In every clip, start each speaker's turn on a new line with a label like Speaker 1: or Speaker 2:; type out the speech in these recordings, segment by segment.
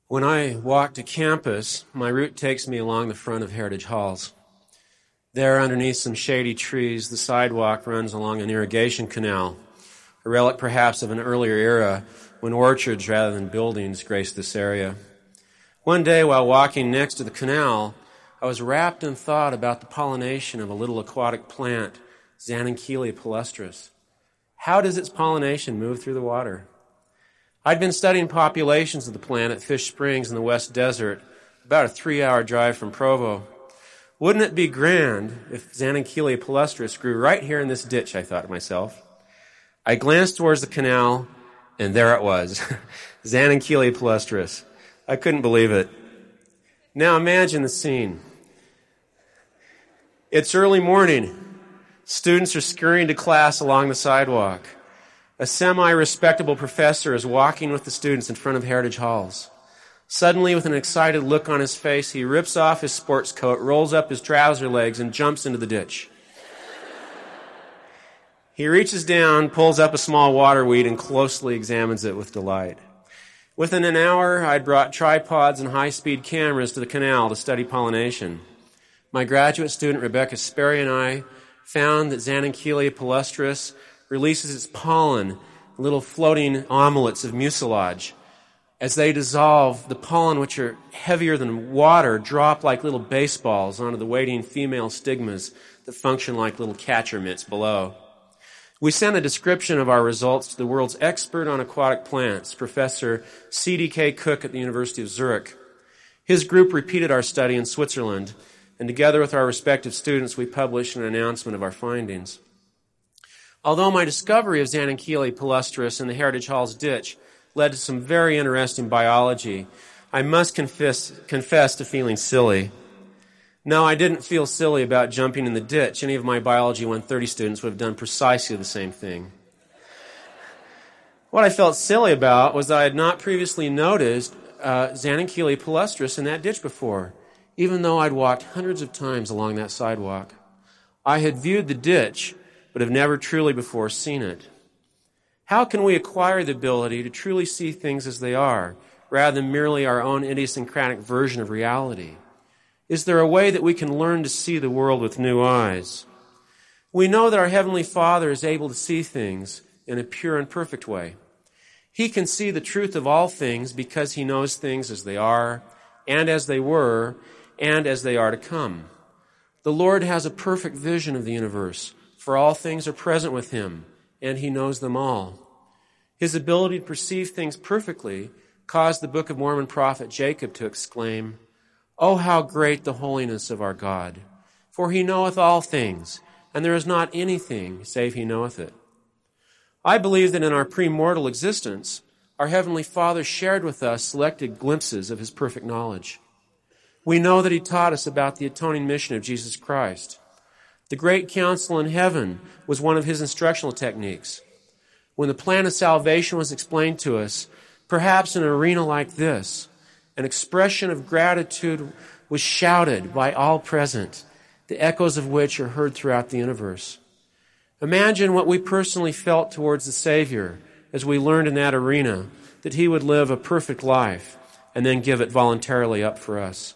Speaker 1: When I walk to campus, my route takes me along the front of Heritage Halls. There, underneath some shady trees, the sidewalk runs along an irrigation canal, a relic perhaps of an earlier era when orchards rather than buildings graced this area. One day, while walking next to the canal, I was wrapped in thought about the pollination of a little aquatic plant, Xanenchelia palustris. How does its pollination move through the water? I'd been studying populations of the plant at Fish Springs in the West Desert, about a 3-hour drive from Provo. Wouldn't it be grand if Xanenchelia palustris grew right here in this ditch, I thought to myself. I glanced towards the canal, and there it was, Xanenchelia palustris. I couldn't believe it. Now imagine the scene. It's early morning. Students are scurrying to class along the sidewalk. A semi-respectable professor is walking with the students in front of Heritage Halls. Suddenly, with an excited look on his face, he rips off his sports coat, rolls up his trouser legs, and jumps into the ditch. He reaches down, pulls up a small water weed, and closely examines it with delight. Within an hour, I'd brought tripods and high-speed cameras to the canal to study pollination. My graduate student, Rebecca Sperry, and I found that Xanenchelia palustris releases its pollen, little floating omelets of mucilage. As they dissolve, the pollen, which are heavier than water, drop like little baseballs onto the waiting female stigmas that function like little catcher mitts below. We sent a description of our results to the world's expert on aquatic plants, Professor C.D.K. Cook at the University of Zurich. His group repeated our study in Switzerland, and together with our respective students, we published an announcement of our findings. Although my discovery of Xanenchelia palustris in the Heritage Halls ditch led to some very interesting biology, I must confess to feeling silly. No, I didn't feel silly about jumping in the ditch. Any of my Biology 130 students would have done precisely the same thing. What I felt silly about was that I had not previously noticed Xanenchelia palustris in that ditch before, even though I'd walked hundreds of times along that sidewalk. I had viewed the ditch, but have never truly before seen it. How can we acquire the ability to truly see things as they are, rather than merely our own idiosyncratic version of reality? Is there a way that we can learn to see the world with new eyes? We know that our Heavenly Father is able to see things in a pure and perfect way. He can see the truth of all things because He knows things as they are, and as they were, and as they are to come. The Lord has a perfect vision of the universe, for all things are present with Him, and He knows them all. His ability to perceive things perfectly caused the Book of Mormon prophet Jacob to exclaim, "Oh, how great the holiness of our God! For He knoweth all things, and there is not anything save He knoweth it." I believe that in our premortal existence, our Heavenly Father shared with us selected glimpses of His perfect knowledge. We know that He taught us about the atoning mission of Jesus Christ. The Great Council in heaven was one of His instructional techniques. When the plan of salvation was explained to us, perhaps in an arena like this, an expression of gratitude was shouted by all present, the echoes of which are heard throughout the universe. Imagine what we personally felt towards the Savior as we learned in that arena that He would live a perfect life and then give it voluntarily up for us.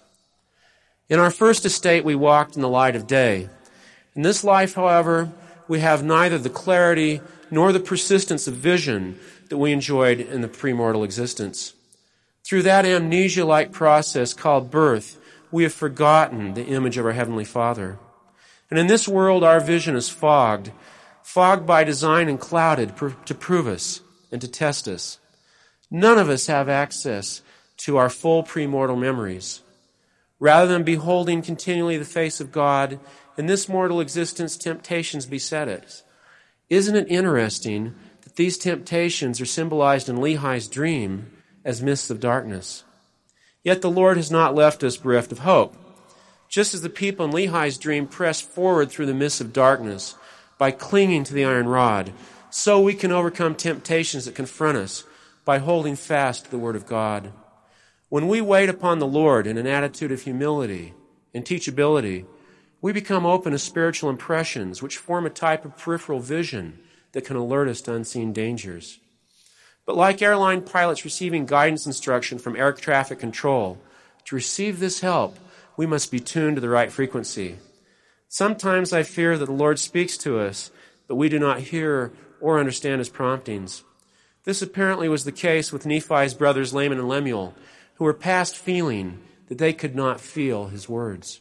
Speaker 1: In our first estate, we walked in the light of day. In this life, however, we have neither the clarity nor the persistence of vision that we enjoyed in the premortal existence. Through that amnesia-like process called birth, we have forgotten the image of our Heavenly Father. And in this world, our vision is fogged by design and clouded to prove us and to test us. None of us have access to our full premortal memories. Rather than beholding continually the face of God, in this mortal existence, temptations beset us. Isn't it interesting that these temptations are symbolized in Lehi's dream as mists of darkness? Yet the Lord has not left us bereft of hope. Just as the people in Lehi's dream pressed forward through the mists of darkness by clinging to the iron rod, so we can overcome temptations that confront us by holding fast to the Word of God. When we wait upon the Lord in an attitude of humility and teachability, we become open to spiritual impressions which form a type of peripheral vision that can alert us to unseen dangers. But like airline pilots receiving guidance instruction from air traffic control, to receive this help, we must be tuned to the right frequency. Sometimes I fear that the Lord speaks to us, but we do not hear or understand his promptings. This apparently was the case with Nephi's brothers Laman and Lemuel, who were past feeling that they could not feel his words.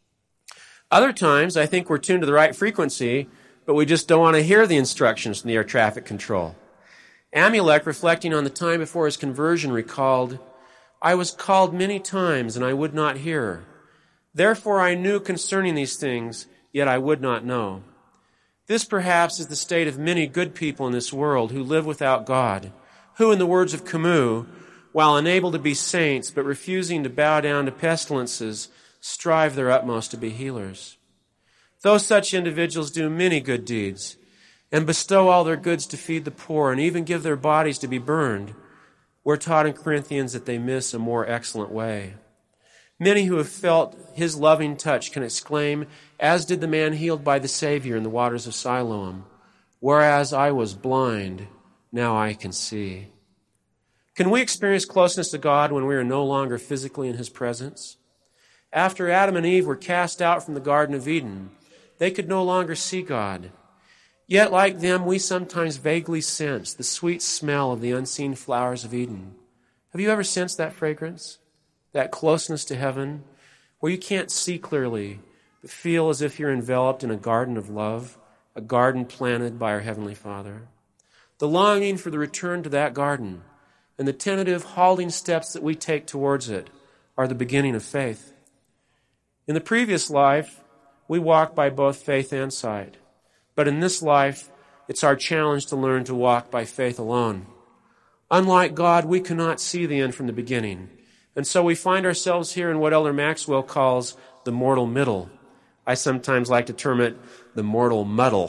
Speaker 1: Other times, I think we're tuned to the right frequency, but we just don't want to hear the instructions from the air traffic control. Amulek, reflecting on the time before his conversion, recalled, "I was called many times, and I would not hear. Therefore I knew concerning these things, yet I would not know." This perhaps is the state of many good people in this world who live without God, who, in the words of Camus, while unable to be saints but refusing to bow down to pestilences, strive their utmost to be healers. Though such individuals do many good deeds, and bestow all their goods to feed the poor, and even give their bodies to be burned, we're taught in Corinthians that they miss a more excellent way. Many who have felt his loving touch can exclaim, as did the man healed by the Savior in the waters of Siloam, "Whereas I was blind, now I can see." Can we experience closeness to God when we are no longer physically in his presence? After Adam and Eve were cast out from the Garden of Eden, they could no longer see God. Yet, like them, we sometimes vaguely sense the sweet smell of the unseen flowers of Eden. Have you ever sensed that fragrance? That closeness to heaven, where you can't see clearly, but feel as if you're enveloped in a garden of love, a garden planted by our Heavenly Father. The longing for the return to that garden and the tentative, halting steps that we take towards it are the beginning of faith. In the previous life, we walked by both faith and sight. But in this life, it's our challenge to learn to walk by faith alone. Unlike God, we cannot see the end from the beginning. And so we find ourselves here in what Elder Maxwell calls the mortal middle. I sometimes like to term it the mortal muddle.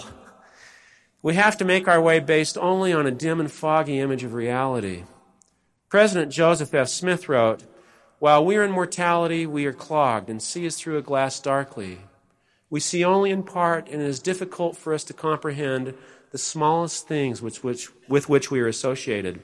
Speaker 1: We have to make our way based only on a dim and foggy image of reality. President Joseph F. Smith wrote, "While we are in mortality, we are clogged and see as through a glass darkly. We see only in part, and it is difficult for us to comprehend the smallest things with which we are associated."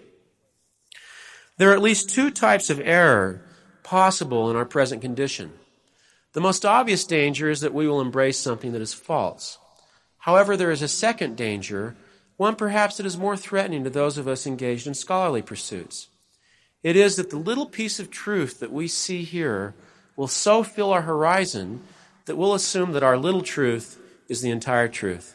Speaker 1: There are at least two types of error possible in our present condition. The most obvious danger is that we will embrace something that is false. However, there is a second danger, one perhaps that is more threatening to those of us engaged in scholarly pursuits. It is that the little piece of truth that we see here will so fill our horizon that we'll assume that our little truth is the entire truth.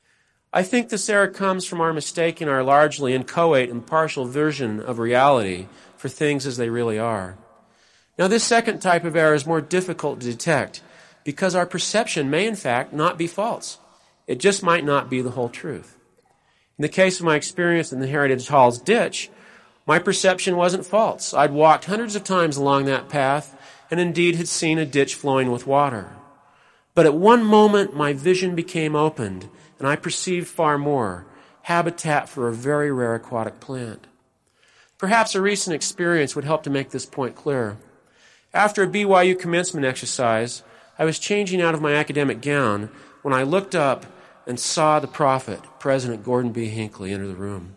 Speaker 1: I think this error comes from our mistaking our largely inchoate and partial version of reality for things as they really are. Now, this second type of error is more difficult to detect because our perception may, in fact, not be false. It just might not be the whole truth. In the case of my experience in the Heritage Halls ditch, my perception wasn't false. I'd walked hundreds of times along that path and indeed had seen a ditch flowing with water. But at one moment, my vision became opened, and I perceived far more, habitat for a very rare aquatic plant. Perhaps a recent experience would help to make this point clear. After a BYU commencement exercise, I was changing out of my academic gown when I looked up and saw the prophet, President Gordon B. Hinckley, enter the room.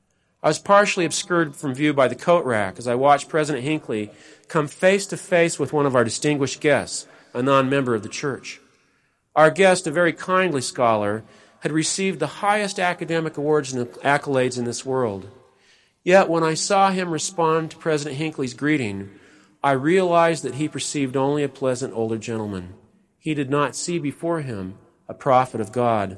Speaker 1: I was partially obscured from view by the coat rack as I watched President Hinckley come face to face with one of our distinguished guests, a non-member of the church. Our guest, a very kindly scholar, had received the highest academic awards and accolades in this world. Yet when I saw him respond to President Hinckley's greeting, I realized that he perceived only a pleasant older gentleman. He did not see before him a prophet of God.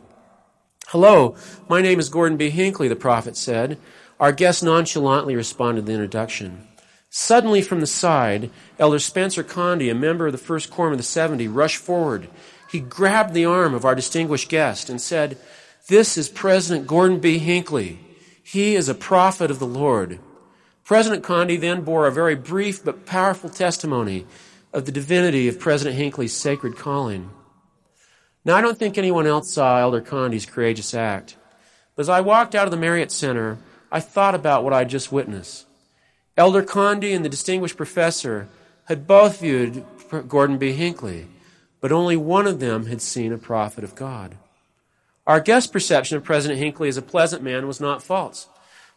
Speaker 1: "Hello, my name is Gordon B. Hinckley," the prophet said. Our guest nonchalantly responded to the introduction. Suddenly from the side, Elder Spencer Condy, a member of the First Quorum of the 70, rushed forward. He grabbed the arm of our distinguished guest and said, "This is President Gordon B. Hinckley. He is a prophet of the Lord." President Condy then bore a very brief but powerful testimony of the divinity of President Hinckley's sacred calling. Now, I don't think anyone else saw Elder Condy's courageous act. But as I walked out of the Marriott Center, I thought about what I had just witnessed. Elder Condy and the distinguished professor had both viewed Gordon B. Hinckley, but only one of them had seen a prophet of God. Our guest's perception of President Hinckley as a pleasant man was not false,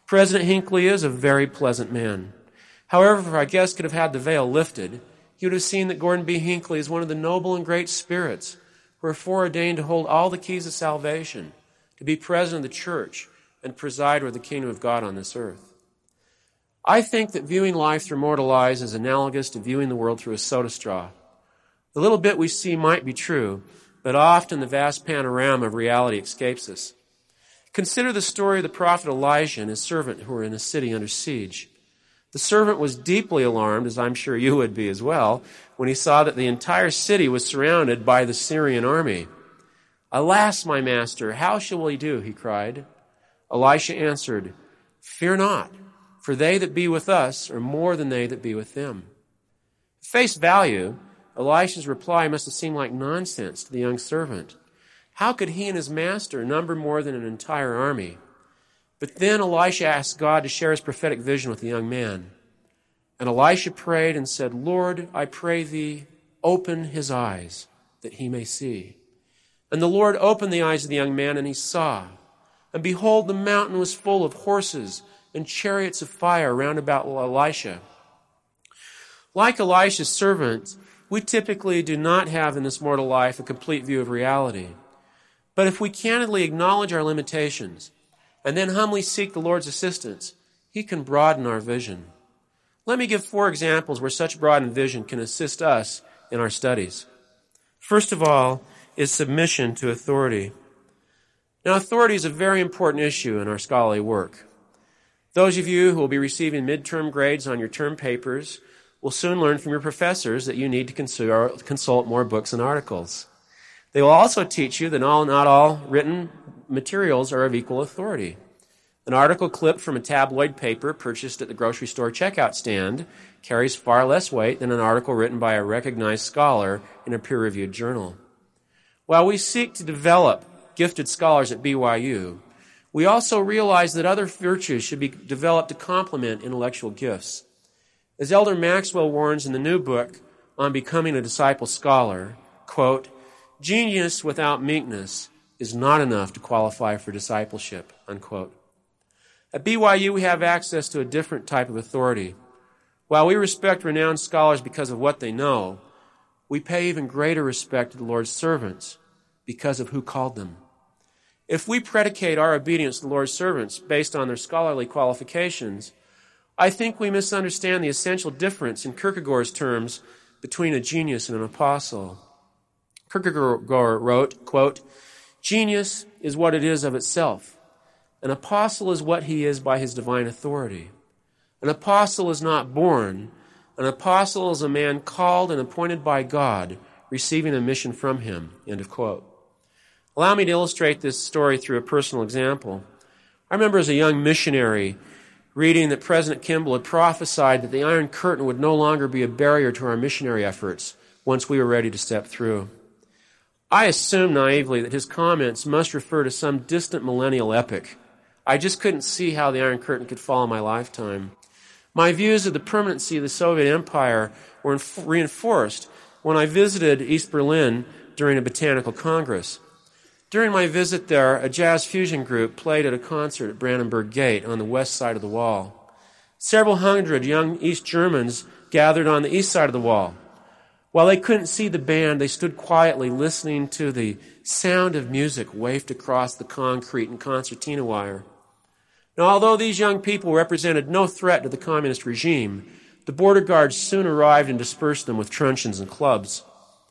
Speaker 1: President Hinckley is a very pleasant man. However, if our guest could have had the veil lifted, he would have seen that Gordon B. Hinckley is one of the noble and great spirits who are foreordained to hold all the keys of salvation, to be president of the church, and preside over the kingdom of God on this earth. I think that viewing life through mortal eyes is analogous to viewing the world through a soda straw. The little bit we see might be true, but often the vast panorama of reality escapes us. Consider the story of the prophet Elijah and his servant who were in a city under siege. The servant was deeply alarmed, as I'm sure you would be as well, when he saw that the entire city was surrounded by the Syrian army. "Alas, my master, how shall we do?" he cried. Elisha answered, "Fear not, for they that be with us are more than they that be with them." At face value, Elisha's reply must have seemed like nonsense to the young servant. How could he and his master number more than an entire army? But then Elisha asked God to share his prophetic vision with the young man. And Elisha prayed and said, "Lord, I pray thee, open his eyes, that he may see." And the Lord opened the eyes of the young man, and he saw. And behold, the mountain was full of horses and chariots of fire round about Elisha. Like Elisha's servant, we typically do not have in this mortal life a complete view of reality. But if we candidly acknowledge our limitations, and then humbly seek the Lord's assistance, he can broaden our vision. Let me give 4 examples where such broadened vision can assist us in our studies. First of all is submission to authority. Now, authority is a very important issue in our scholarly work. Those of you who will be receiving midterm grades on your term papers will soon learn from your professors that you need to consult more books and articles. They will also teach you that not all written materials are of equal authority. An article clipped from a tabloid paper purchased at the grocery store checkout stand carries far less weight than an article written by a recognized scholar in a peer-reviewed journal. While we seek to develop gifted scholars at BYU, we also realize that other virtues should be developed to complement intellectual gifts. As Elder Maxwell warns in the new book on becoming a disciple scholar, quote, "Genius without meekness is not enough to qualify for discipleship," unquote. At BYU, we have access to a different type of authority. While we respect renowned scholars because of what they know, we pay even greater respect to the Lord's servants because of who called them. If we predicate our obedience to the Lord's servants based on their scholarly qualifications, I think we misunderstand the essential difference in Kierkegaard's terms between a genius and an apostle. Kierkegaard wrote, quote, "Genius is what it is of itself. An apostle is what he is by his divine authority. An apostle is not born. An apostle is a man called and appointed by God, receiving a mission from him." End of quote. Allow me to illustrate this story through a personal example. I remember as a young missionary reading that President Kimball had prophesied that the Iron Curtain would no longer be a barrier to our missionary efforts once we were ready to step through. I assumed naively that his comments must refer to some distant millennial epoch. I just couldn't see how the Iron Curtain could fall in my lifetime. My views of the permanency of the Soviet Empire were reinforced when I visited East Berlin during a botanical congress. During my visit there, a jazz fusion group played at a concert at Brandenburg Gate on the west side of the wall. Several hundred young East Germans gathered on the east side of the wall. While they couldn't see the band, they stood quietly listening to the sound of music wafted across the concrete and concertina wire. Now, although these young people represented no threat to the communist regime, the border guards soon arrived and dispersed them with truncheons and clubs.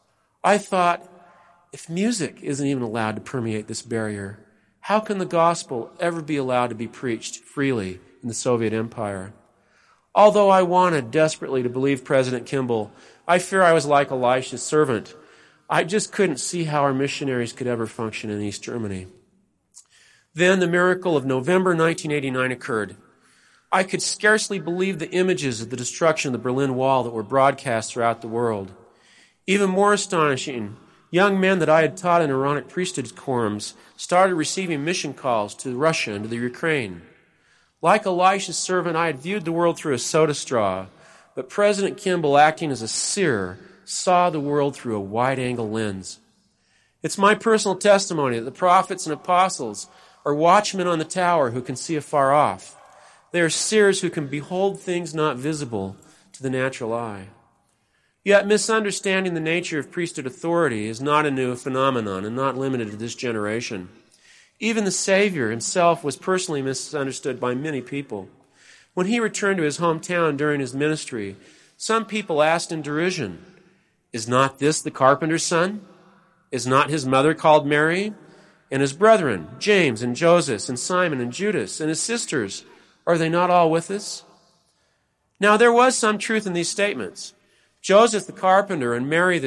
Speaker 1: I thought, if music isn't even allowed to permeate this barrier, how can the gospel ever be allowed to be preached freely in the Soviet Empire? Although I wanted desperately to believe President Kimball, I fear I was like Elisha's servant. I just couldn't see how our missionaries could ever function in East Germany. Then the miracle of November 1989 occurred. I could scarcely believe the images of the destruction of the Berlin Wall that were broadcast throughout the world. Even more astonishing, young men that I had taught in Aaronic priesthood quorums started receiving mission calls to Russia and to the Ukraine. Like Elisha's servant, I had viewed the world through a soda straw, but President Kimball, acting as a seer, saw the world through a wide-angle lens. It's my personal testimony that the prophets and apostles are watchmen on the tower who can see afar off. They are seers who can behold things not visible to the natural eye. Yet misunderstanding the nature of priesthood authority is not a new phenomenon and not limited to this generation. Even the Savior himself was personally misunderstood by many people. When he returned to his hometown during his ministry, some people asked in derision, "Is not this the carpenter's son? Is not his mother called Mary? And his brethren, James and Joseph and Simon and Judas, and his sisters, are they not all with us?" Now there was some truth in these statements. Joseph the carpenter and Mary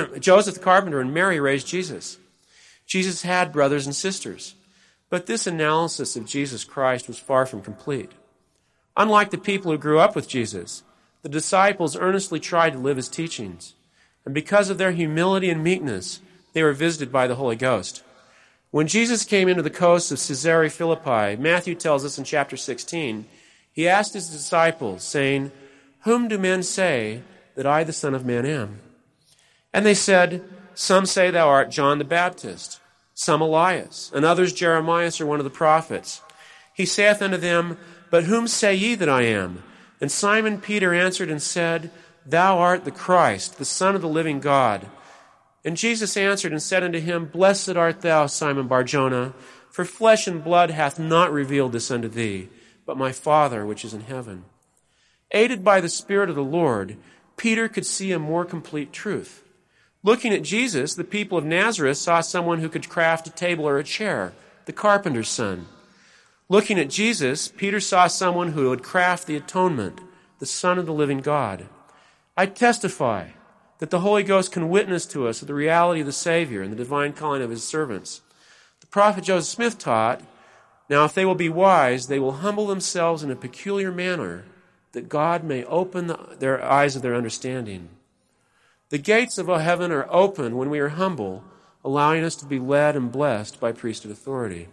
Speaker 1: raised Jesus. Jesus had brothers and sisters. But this analysis of Jesus Christ was far from complete. Unlike the people who grew up with Jesus, the disciples earnestly tried to live his teachings. And because of their humility and meekness, they were visited by the Holy Ghost. When Jesus came into the coasts of Caesarea Philippi, Matthew tells us in chapter 16, he asked his disciples, saying, "Whom do men say that I, the Son of Man, am?" And they said, "Some say thou art John the Baptist, some Elias, and others Jeremiah or one of the prophets." He saith unto them, "But whom say ye that I am?" And Simon Peter answered and said, "Thou art the Christ, the Son of the living God." And Jesus answered and said unto him, "Blessed art thou, Simon Bar-Jonah, for flesh and blood hath not revealed this unto thee, but my Father which is in heaven." Aided by the Spirit of the Lord, Peter could see a more complete truth. Looking at Jesus, the people of Nazareth saw someone who could craft a table or a chair, the carpenter's son. Looking at Jesus, Peter saw someone who would craft the atonement, the Son of the living God. I testify that the Holy Ghost can witness to us of the reality of the Savior and the divine calling of his servants. The prophet Joseph Smith taught, "Now if they will be wise, they will humble themselves in a peculiar manner, that God may open their eyes of their understanding." The gates of heaven are open when we are humble, allowing us to be led and blessed by priesthood authority.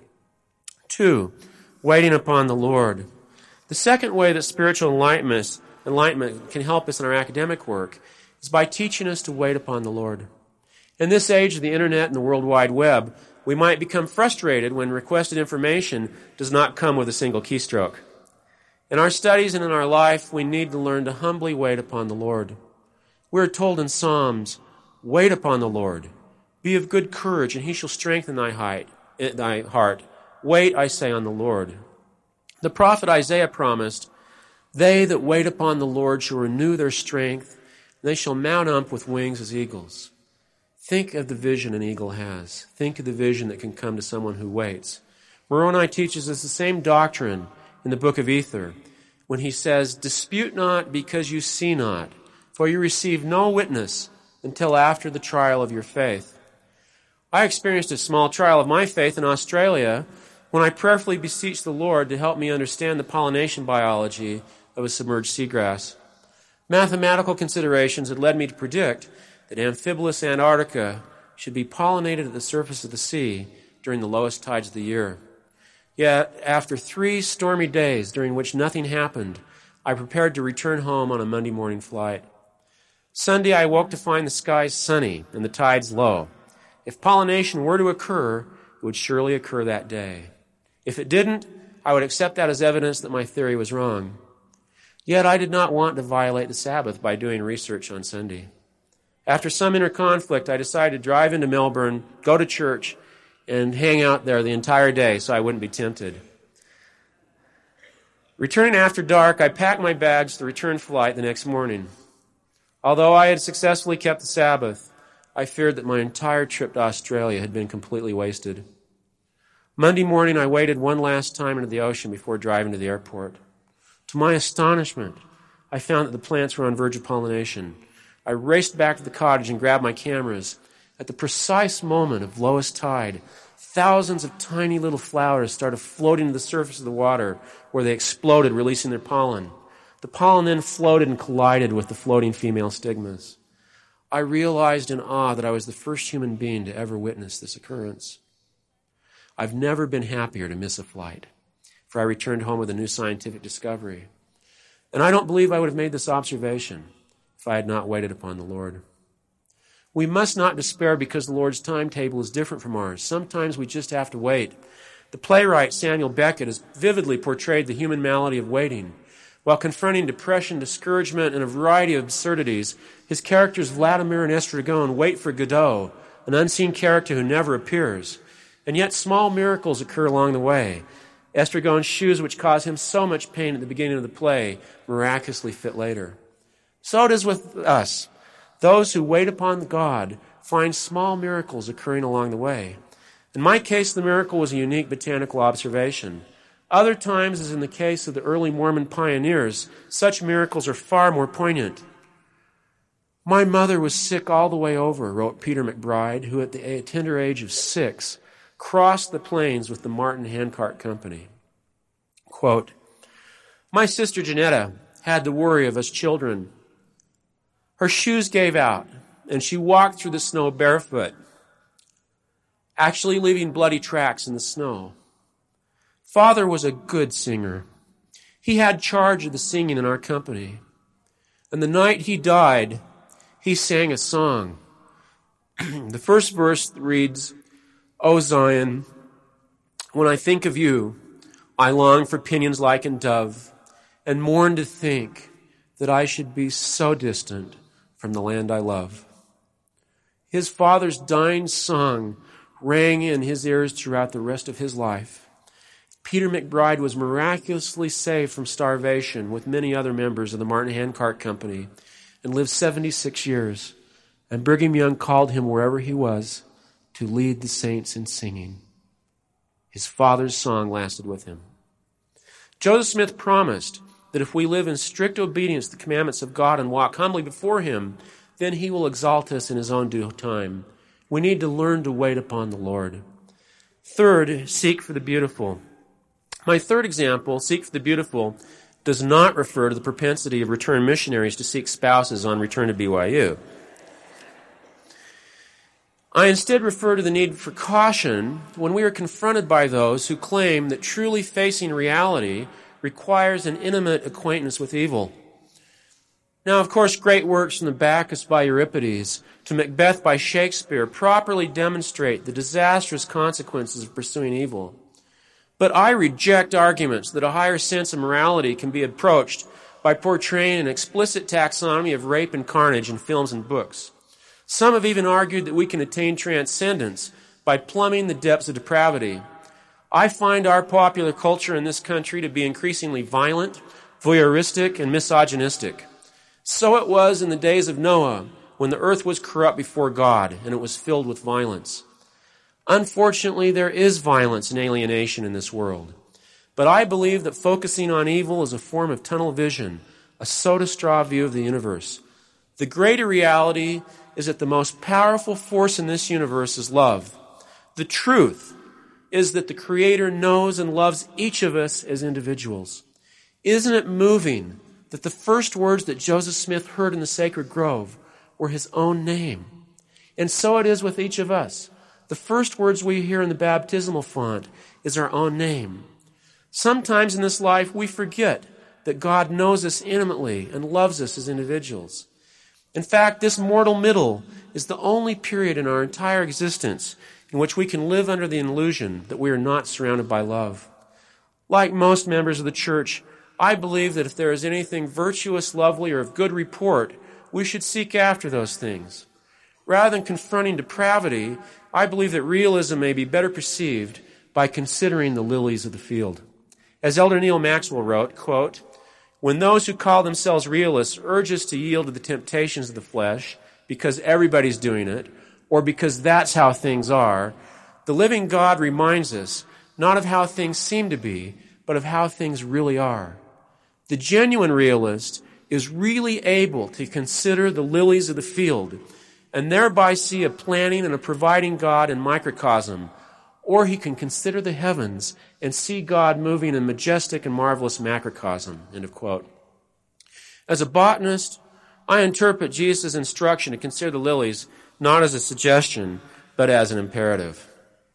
Speaker 1: 2, waiting upon the Lord. The second way that spiritual enlightenment can help us in our academic work is by teaching us to wait upon the Lord. In this age of the internet and the World Wide Web, we might become frustrated when requested information does not come with a single keystroke. In our studies and in our life, we need to learn to humbly wait upon the Lord. We are told in Psalms, "Wait upon the Lord. Be of good courage, and he shall strengthen thy heart. Wait, I say, on the Lord." The prophet Isaiah promised, "They that wait upon the Lord shall renew their strength. They shall mount up with wings as eagles." Think of the vision an eagle has. Think of the vision that can come to someone who waits. Moroni teaches us the same doctrine in the book of Ether when he says, "Dispute not because you see not, for you receive no witness until after the trial of your faith." I experienced a small trial of my faith in Australia when I prayerfully beseeched the Lord to help me understand the pollination biology of a submerged seagrass. Mathematical considerations had led me to predict that amphibolous Antarctica should be pollinated at the surface of the sea during the lowest tides of the year. Yet, after 3 stormy days during which nothing happened, I prepared to return home on a Monday morning flight. Sunday, I woke to find the skies sunny and the tides low. If pollination were to occur, it would surely occur that day. If it didn't, I would accept that as evidence that my theory was wrong. Yet I did not want to violate the Sabbath by doing research on Sunday. After some inner conflict, I decided to drive into Melbourne, go to church, and hang out there the entire day so I wouldn't be tempted. Returning after dark, I packed my bags for the return flight the next morning. Although I had successfully kept the Sabbath, I feared that my entire trip to Australia had been completely wasted. Monday morning, I waded one last time into the ocean before driving to the airport. To my astonishment, I found that the plants were on verge of pollination. I raced back to the cottage and grabbed my cameras. At the precise moment of lowest tide, thousands of tiny little flowers started floating to the surface of the water, where they exploded, releasing their pollen. The pollen then floated and collided with the floating female stigmas. I realized in awe that I was the first human being to ever witness this occurrence. I've never been happier to miss a flight, for I returned home with a new scientific discovery. And I don't believe I would have made this observation if I had not waited upon the Lord. We must not despair because the Lord's timetable is different from ours. Sometimes we just have to wait. The playwright Samuel Beckett has vividly portrayed the human malady of waiting. While confronting depression, discouragement, and a variety of absurdities, his characters Vladimir and Estragon wait for Godot, an unseen character who never appears. And yet small miracles occur along the way. Estragon's shoes, which cause him so much pain at the beginning of the play, miraculously fit later. So it is with us. Those who wait upon God find small miracles occurring along the way. In my case, the miracle was a unique botanical observation. Other times, as in the case of the early Mormon pioneers, such miracles are far more poignant. My mother was sick all the way over, wrote Peter McBride, who at the tender age of 6 crossed the plains with the Martin Handcart Company. Quote, my sister Janetta had the worry of us children. Her shoes gave out, and she walked through the snow barefoot, actually leaving bloody tracks in the snow. Father was a good singer. He had charge of the singing in our company. And the night he died, he sang a song. The first verse reads, O Zion, when I think of you, I long for pinions like a dove, and mourn to think that I should be so distant from the land I love. His father's dying song rang in his ears throughout the rest of his life. Peter McBride was miraculously saved from starvation with many other members of the Martin Handcart Company and lived 76 years. And Brigham Young called him wherever he was to lead the saints in singing. His father's song lasted with him. Joseph Smith promised that if we live in strict obedience to the commandments of God and walk humbly before him, then he will exalt us in his own due time. We need to learn to wait upon the Lord. Third, seek for the beautiful. My third example, seek for the beautiful, does not refer to the propensity of returned missionaries to seek spouses on return to BYU. I instead refer to the need for caution when we are confronted by those who claim that truly facing reality requires an intimate acquaintance with evil. Now, of course, great works from the Bacchus by Euripides to Macbeth by Shakespeare properly demonstrate the disastrous consequences of pursuing evil. But I reject arguments that a higher sense of morality can be approached by portraying an explicit taxonomy of rape and carnage in films and books. Some have even argued that we can attain transcendence by plumbing the depths of depravity. I find our popular culture in this country to be increasingly violent, voyeuristic, and misogynistic. So it was in the days of Noah, when the earth was corrupt before God and it was filled with violence. Unfortunately, there is violence and alienation in this world. But I believe that focusing on evil is a form of tunnel vision, a soda straw view of the universe. The greater reality is that the most powerful force in this universe is love. The truth is that the Creator knows and loves each of us as individuals. Isn't it moving that the first words that Joseph Smith heard in the sacred grove were his own name? And so it is with each of us. The first words we hear in the baptismal font is our own name. Sometimes in this life we forget that God knows us intimately and loves us as individuals. In fact, this mortal middle is the only period in our entire existence in which we can live under the illusion that we are not surrounded by love. Like most members of the church, I believe that if there is anything virtuous, lovely, or of good report, we should seek after those things. Rather than confronting depravity, I believe that realism may be better perceived by considering the lilies of the field. As Elder Neil Maxwell wrote, quote, when those who call themselves realists urge us to yield to the temptations of the flesh because everybody's doing it, or because that's how things are, the living God reminds us not of how things seem to be, but of how things really are. The genuine realist is really able to consider the lilies of the field and thereby see a planning and a providing God in microcosm, or he can consider the heavens and see God moving in majestic and marvelous macrocosm. End of quote. As a botanist, I interpret Jesus' instruction to consider the lilies not as a suggestion, but as an imperative.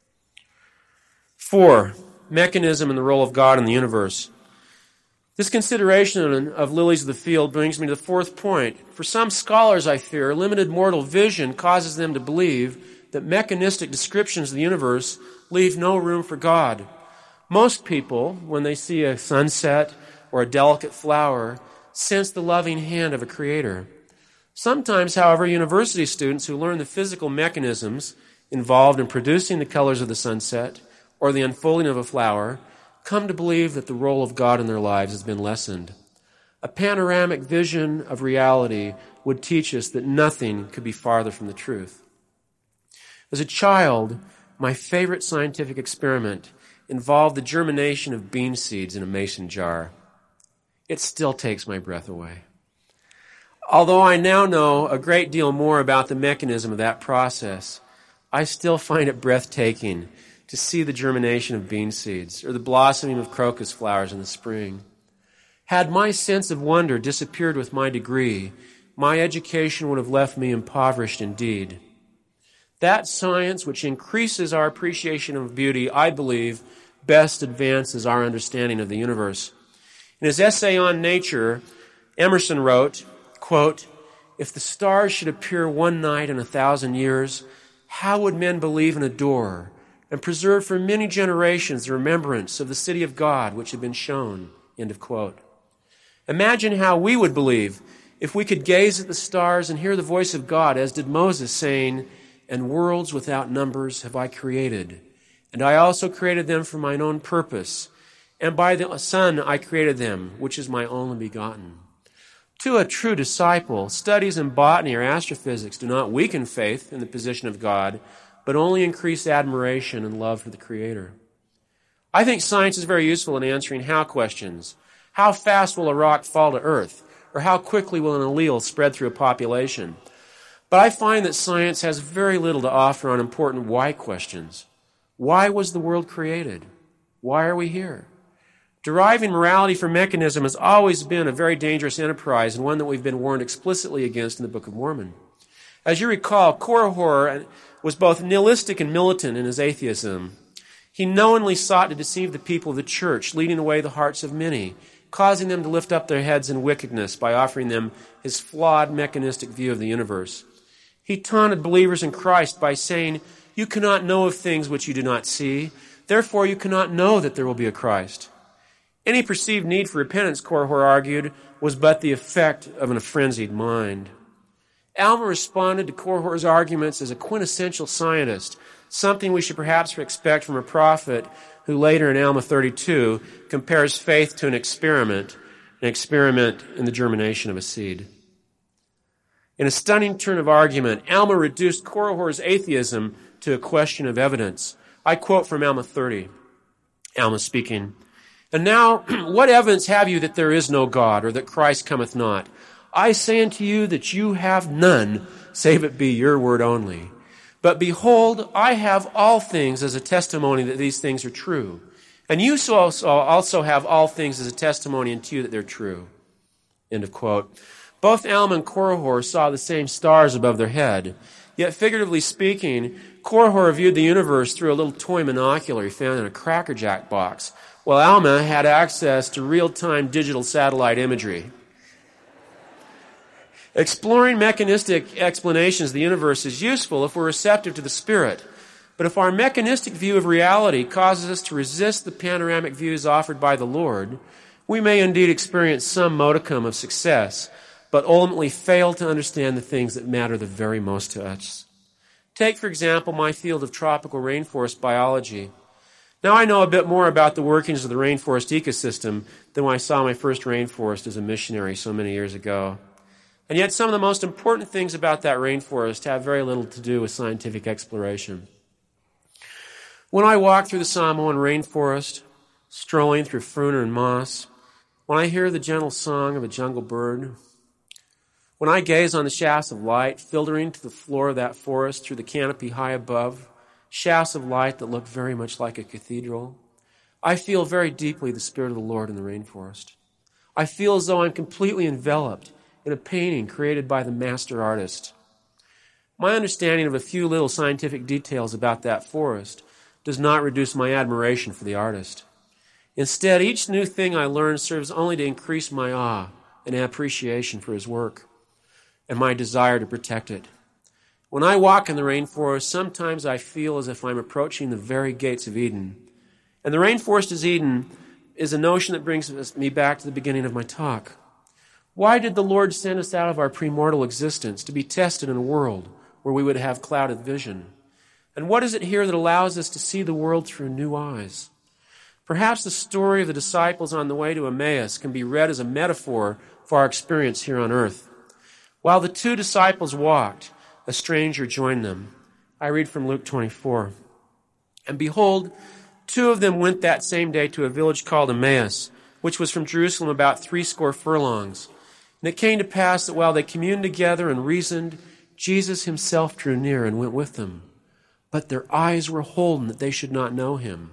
Speaker 1: 4, mechanism and the role of God in the universe. This consideration of lilies of the field brings me to the fourth point. For some scholars, I fear, limited mortal vision causes them to believe that mechanistic descriptions of the universe leave no room for God. Most people, when they see a sunset or a delicate flower, sense the loving hand of a creator. Sometimes, however, university students who learn the physical mechanisms involved in producing the colors of the sunset or the unfolding of a flower come to believe that the role of God in their lives has been lessened. A panoramic vision of reality would teach us that nothing could be farther from the truth. As a child, my favorite scientific experiment involved the germination of bean seeds in a mason jar. It still takes my breath away. Although I now know a great deal more about the mechanism of that process, I still find it breathtaking to see the germination of bean seeds or the blossoming of crocus flowers in the spring. Had my sense of wonder disappeared with my degree, my education would have left me impoverished indeed. That science which increases our appreciation of beauty, I believe, best advances our understanding of the universe. In his essay on nature, Emerson wrote, quote, "If the stars should appear one night in 1,000 years, how would men believe and adore and preserve for many generations the remembrance of the city of God which had been shown?" End of quote. Imagine how we would believe if we could gaze at the stars and hear the voice of God, as did Moses, saying, "And worlds without numbers have I created, and I also created them for mine own purpose, and by the Son I created them, which is my only begotten." To a true disciple, studies in botany or astrophysics do not weaken faith in the position of God, but only increase admiration and love for the Creator. I think science is very useful in answering how questions. How fast will a rock fall to earth? Or how quickly will an allele spread through a population? But I find that science has very little to offer on important why questions. Why was the world created? Why are we here? Deriving morality from mechanism has always been a very dangerous enterprise and one that we've been warned explicitly against in the Book of Mormon. As you recall, Korihor was both nihilistic and militant in his atheism. He knowingly sought to deceive the people of the church, leading away the hearts of many, causing them to lift up their heads in wickedness by offering them his flawed mechanistic view of the universe. He taunted believers in Christ by saying, "You cannot know of things which you do not see, therefore you cannot know that there will be a Christ." Any perceived need for repentance, Korihor argued, was but the effect of a frenzied mind. Alma responded to Korihor's arguments as a quintessential scientist, something we should perhaps expect from a prophet who later in Alma 32 compares faith to an experiment in the germination of a seed. In a stunning turn of argument, Alma reduced Korihor's atheism to a question of evidence. I quote from Alma 30, Alma speaking, "And now, what evidence have you that there is no God, or that Christ cometh not? I say unto you that you have none, save it be your word only. But behold, I have all things as a testimony that these things are true. And you also have all things as a testimony unto you that they're true." End of quote. Both Alma and Korihor saw the same stars above their head. Yet, figuratively speaking, Korihor viewed the universe through a little toy monocular he found in a Cracker Jack box, while Alma had access to real-time digital satellite imagery. Exploring mechanistic explanations of the universe is useful if we're receptive to the Spirit. But if our mechanistic view of reality causes us to resist the panoramic views offered by the Lord, we may indeed experience some modicum of success, but ultimately fail to understand the things that matter the very most to us. Take, for example, my field of tropical rainforest biology. Now I know a bit more about the workings of the rainforest ecosystem than when I saw my first rainforest as a missionary so many years ago. And yet some of the most important things about that rainforest have very little to do with scientific exploration. When I walk through the Samoan rainforest, strolling through fern and moss, when I hear the gentle song of a jungle bird, when I gaze on the shafts of light filtering to the floor of that forest through the canopy high above, shafts of light that look very much like a cathedral, I feel very deeply the Spirit of the Lord in the rainforest. I feel as though I'm completely enveloped in a painting created by the master artist. My understanding of a few little scientific details about that forest does not reduce my admiration for the artist. Instead, each new thing I learn serves only to increase my awe and appreciation for his work and my desire to protect it. When I walk in the rainforest, sometimes I feel as if I'm approaching the very gates of Eden, And the rainforest is Eden is a notion that brings me back to the beginning of my talk. Why did the Lord send us out of our premortal existence to be tested in a world where we would have clouded vision? And what is it here that allows us to see the world through new eyes? Perhaps the story of the disciples on the way to Emmaus can be read as a metaphor for our experience here on earth. While the two disciples walked, a stranger joined them. I read from Luke 24. And behold, 2 of them went that same day to a village called Emmaus, which was from Jerusalem about 80 furlongs. And it came to pass that while they communed together and reasoned, Jesus himself drew near and went with them. But their eyes were holden that they should not know him.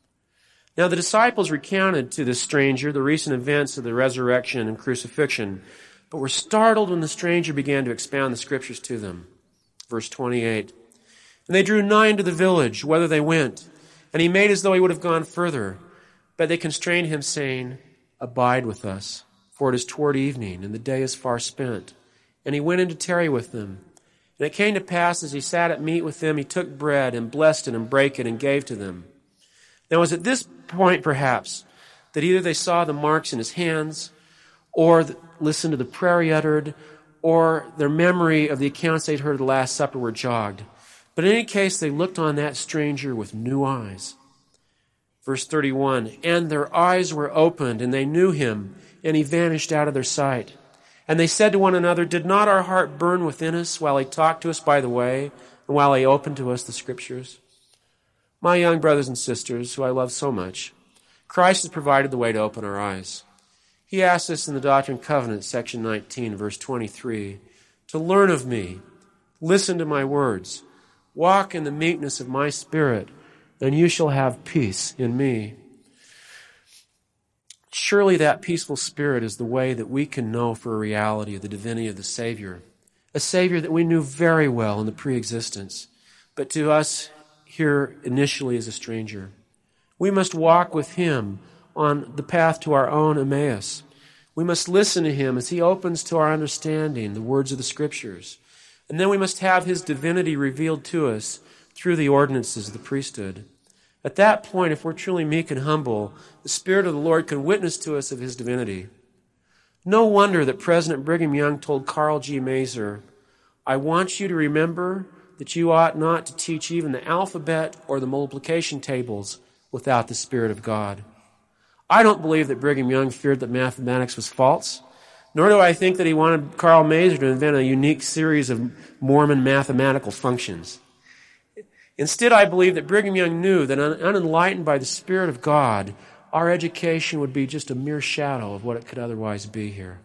Speaker 1: Now the disciples recounted to this stranger the recent events of the resurrection and crucifixion, but were startled when the stranger began to expound the scriptures to them. Verse 28. And they drew nigh unto the village, whither they went. And he made as though he would have gone further. But they constrained him, saying, Abide with us, for it is toward evening, and the day is far spent. And he went in to tarry with them. And it came to pass, as he sat at meat with them, he took bread, and blessed it, and brake it, and gave to them. Now it was at this point, perhaps, that either they saw the marks in his hands, or listened to the prayer he uttered, or their memory of the accounts they'd heard of the Last Supper were jogged. But in any case, they looked on that stranger with new eyes. Verse 31, and their eyes were opened, and they knew him, and he vanished out of their sight. And they said to one another, did not our heart burn within us while he talked to us by the way, and while he opened to us the scriptures? My young brothers and sisters, who I love so much, Christ has provided the way to open our eyes. He asks us in the Doctrine and Covenants, section 19, verse 23, to learn of me, listen to my words, walk in the meekness of my spirit, and you shall have peace in me. Surely that peaceful spirit is the way that we can know for a reality of the divinity of the Savior, a Savior that we knew very well in the pre-existence, but to us here initially as a stranger. We must walk with him on the path to our own Emmaus. We must listen to him as he opens to our understanding the words of the Scriptures. And then we must have his divinity revealed to us through the ordinances of the priesthood. At that point, if we're truly meek and humble, the Spirit of the Lord can witness to us of his divinity. No wonder that President Brigham Young told Carl G. Mazer, I want you to remember that you ought not to teach even the alphabet or the multiplication tables without the Spirit of God. I don't believe that Brigham Young feared that mathematics was false, nor do I think that he wanted Carl Mazer to invent a unique series of Mormon mathematical functions. Instead, I believe that Brigham Young knew that unenlightened by the Spirit of God, our education would be just a mere shadow of what it could otherwise be here.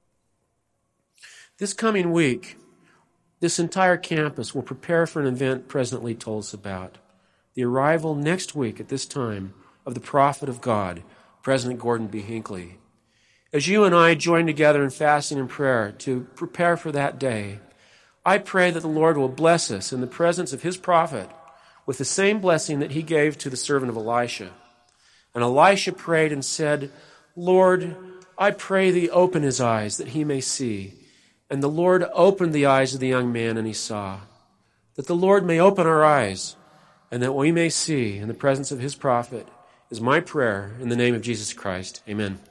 Speaker 1: This coming week, this entire campus will prepare for an event President Lee told us about. The arrival next week at this time of the prophet of God, President Gordon B. Hinckley. As you and I join together in fasting and prayer to prepare for that day, I pray that the Lord will bless us in the presence of his prophet with the same blessing that he gave to the servant of Elisha. And Elisha prayed and said, Lord, I pray thee open his eyes that he may see. And the Lord opened the eyes of the young man, and he saw. That the Lord may open our eyes, and that we may see in the presence of his prophet, is my prayer in the name of Jesus Christ. Amen.